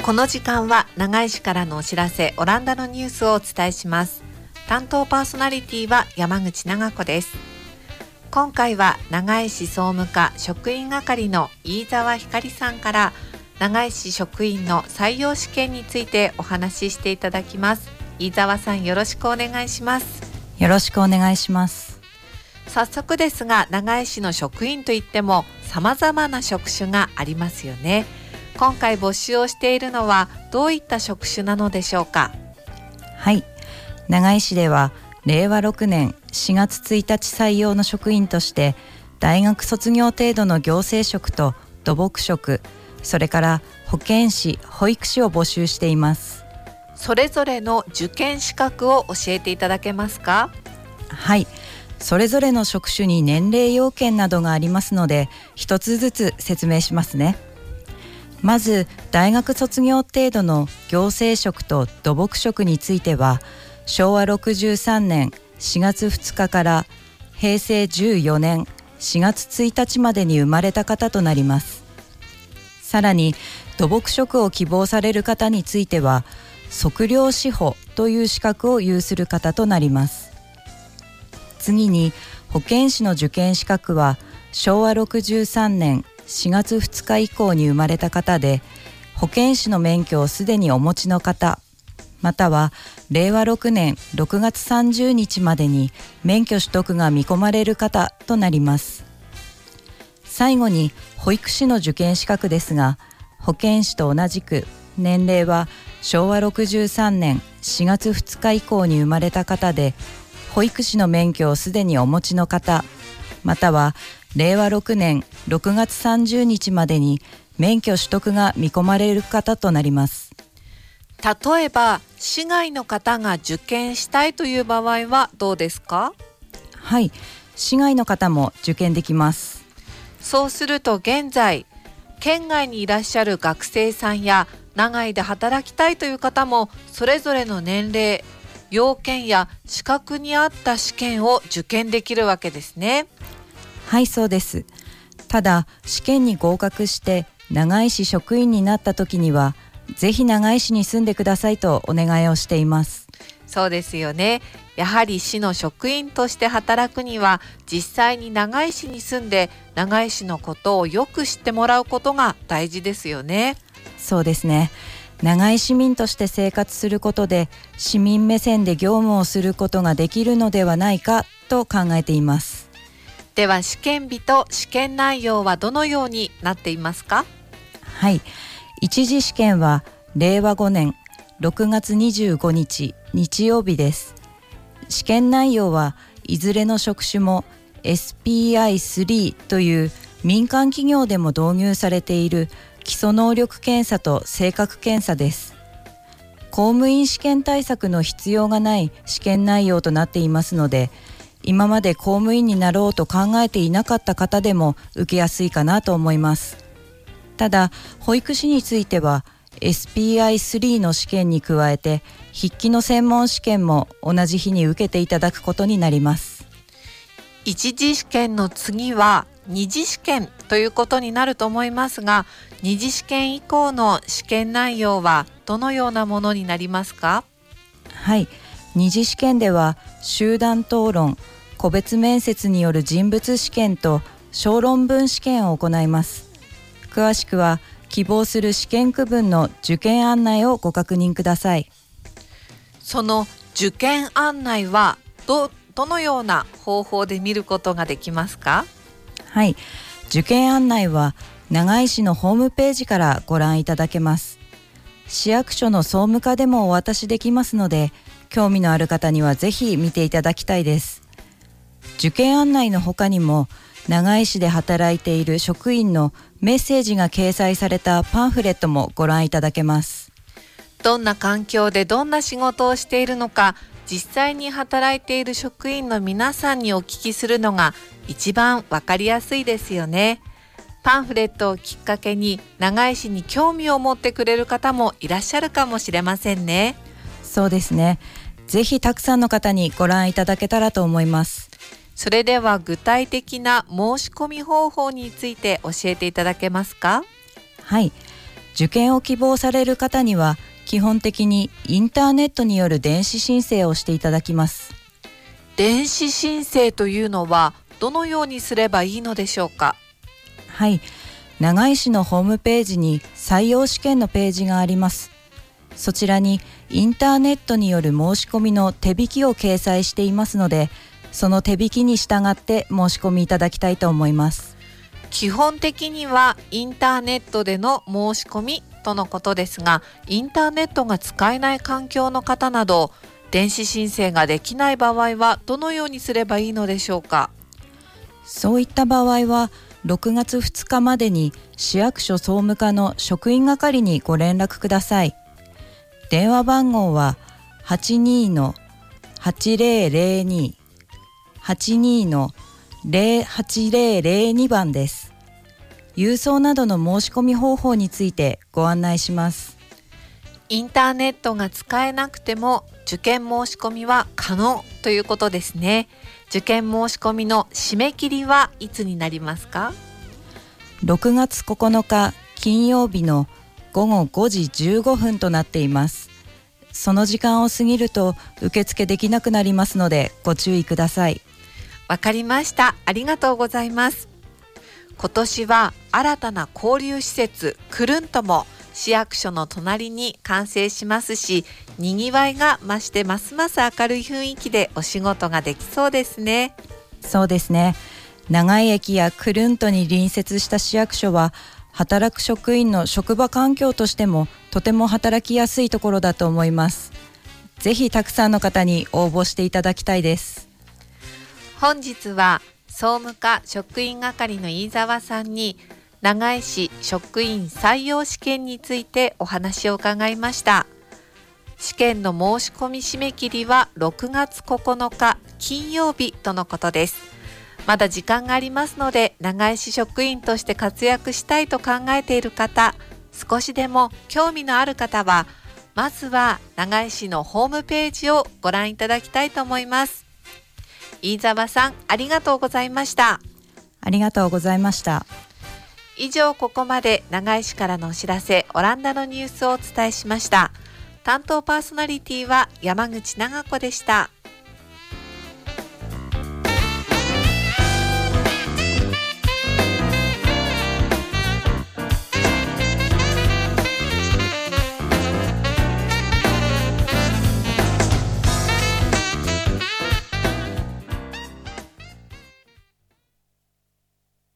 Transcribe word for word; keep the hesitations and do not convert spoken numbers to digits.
この時間は長井市からのお知らせ、オランダのニュースをお伝えします。担当パーソナリティは山口長子です。今回は長井市総務課職員係の飯沢ひかりさんから長井市職員の採用試験についてお話ししていただきます。飯沢さん、よろしくお願いします。 よろしくお願いします。 早速ですが、長井市の職員といっても様々な職種がありますよね。今回募集をしているのはどういった職種なのでしょうか。 はい、長井市ではれいわろくねんしがつついたち採用の職員として大学卒業程度の行政職と土木職、それから保健師、保育士を募集しています。 それぞれの受験資格を教えていただけますか。 はい、それぞれの職種に年齢要件などがありますので、一つずつ説明しますね。まず大学卒業程度の行政職と土木職については、しょうわろくじゅうさんねんしがつふつかからへいせいじゅうよねんしがつついたちまでに生まれた方となります。さらに土木職を希望される方については、測量士補という資格を有する方となります。次に保健師の受験資格は、しょうわろくじゅうさんねんしがつふつか以降に生まれた方で、保健師の免許をすでにお持ちの方、またはれいわろくねんろくがつさんじゅうにちまでに免許取得が見込まれる方となります。最後に保育士の受験資格ですが、保健師と同じく年齢はしょうわろくじゅうさんねんしがつふつか以降に生まれた方で、保育士の免許をすでにお持ちの方、またはれいわろくねんろくがつさんじゅうにちまでに免許取得が見込まれる方となります。 例えば市外の方が受験したいという場合はどうですか。 はい、市外の方も受験できます。 そうすると現在県外にいらっしゃる学生さんや長井で働きたいという方も、それぞれの年齢、要件や資格に合った試験を受験できるわけですね。 はい、そうです。ただ試験に合格して長井市職員になった時には、ぜひ長井市に住んでくださいとお願いをしています。 そうですよね。やはり市の職員として働くには、実際に長井市に住んで長井市のことをよく知ってもらうことが大事ですよね。 そうですね。長井市民として生活することで、市民目線で業務をすることができるのではないかと考えています。 では試験日と試験内容はどのようになっていますか。 はい、一次試験はれいわごねんろくがつにじゅうごにち日曜日です。試験内容はいずれの職種も エスピーアイスリー という民間企業でも導入されている基礎能力検査と性格検査です。公務員試験対策の必要がない試験内容となっていますので、今まで公務員になろうと考えていなかった方でも受けやすいかなと思います。ただ保育士については エスピーアイスリー の試験に加えて筆記の専門試験も同じ日に受けていただくことになります。 一次試験の次は二次試験ということになると思いますが、二次試験以降の試験内容はどのようなものになりますか。 はい、二次試験では集団討論、個別面接による人物試験と小論文試験を行います。詳しくは希望する試験区分の受験案内をご確認ください。 その受験案内は ど, どのような方法で見ることができますか。 はい、受験案内は長井市のホームページからご覧いただけます。市役所の総務課でもお渡しできますので、興味のある方にはぜひ見ていただきたいです。受験案内の他にも、長井市で働いている職員のメッセージが掲載されたパンフレットもご覧いただけます。 どんな環境でどんな仕事をしているのか、実際に働いている職員の皆さんにお聞きするのが一番わかりやすいですよね。パンフレットをきっかけに長井市に興味を持ってくれる方もいらっしゃるかもしれませんね。 そうですね。ぜひたくさんの方にご覧いただけたらと思います。 それでは具体的な申し込み方法について教えていただけますか。 はい、 受験を希望される方には基本的にインターネットによる電子申請をしていただきます。 電子申請というのはどのようにすればいいのでしょうか？ はい、長井市のホームページに採用試験のページがあります。そちらにインターネットによる申し込みの手引きを掲載していますので、その手引きに従って申し込みいただきたいと思います。 基本的にはインターネットでの申し込みとのことですが、インターネットが使えない環境の方など電子申請ができない場合はどのようにすればいいのでしょうか？ そういった場合はろくがつふつかまでに市役所総務課の職員係にご連絡ください。電話番号は はちにーのはちぜろぜろに はちにーのぜろはちぜろぜろに番です。郵送などの申し込み方法についてご案内します。 インターネットが使えなくても受験申し込みは可能ということですね。受験申し込みの締め切りはいつになりますか？ ろくがつここのか金曜日のごごごじじゅうごふんとなっています。その時間を過ぎると受付できなくなりますのでご注意ください。 わかりました。ありがとうございます。今年は新たな交流施設クルントも市役所の隣に完成しますし、にぎわいが増してますます明るい雰囲気でお仕事ができそうですね。 そうですね。長井駅やクルントに隣接した市役所は働く職員の職場環境としてもとても働きやすいところだと思います。ぜひたくさんの方に応募していただきたいです。 本日は総務課職員係の飯沢さんに長井市職員採用試験についてお話を伺いました。試験の申し込み締め切りはろくがつここのか金曜日とのことです。まだ時間がありますので、長井市職員として活躍したいと考えている方、少しでも興味のある方はまずは長井市のホームページをご覧いただきたいと思います。飯沢さん、ありがとうございました。 ありがとうございました。 以上、ここまで長井市からのお知らせ、オランダのニュースをお伝えしました。担当パーソナリティは山口長子でした。